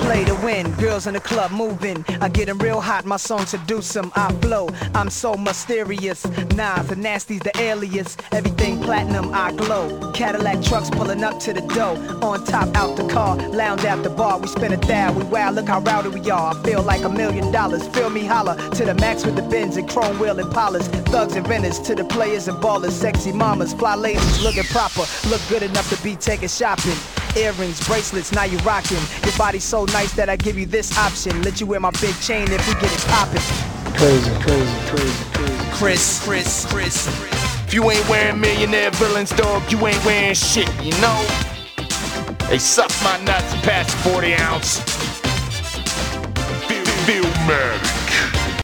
play to win. Girls in the club moving. I get 'em real hot, my song seduce 'em. I flow, I'm so mysterious. Nah, the nasty's the alias. Everything platinum, I glow. Cadillac trucks pulling up to the door. On top, out the car, lounge at the bar. We spin a thou, we wow, look how rowdy we are. I feel like $1 million. Feel me holler to the max with the Benz and chrome wheel and Impalas. Thugs and renters to the players and ballers. Sexy mamas, fly ladies looking proper. Look good enough to be taken shopping. Earrings, bracelets, now you rockin'. Your body's so nice that I give you this option. Let you wear my big chain if we get it poppin'. Crazy. Chris. If you ain't wearing Millionaire Villains, dog, you ain't wearing shit, you know? They suck my nuts past 40 ounce. Feel mad.